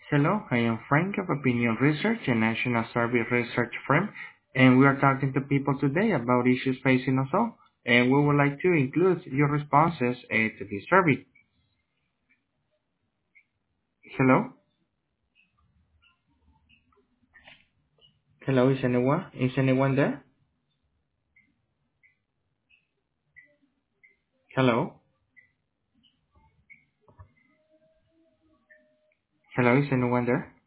Hello, I am Frank of Opinion Research, a national survey research firm, and we are talking to people today about issues facing us all, and we would like to include your responses to this survey. Hello? Hello, is anyone? Is anyone there? Hello? Hello, is anyone there?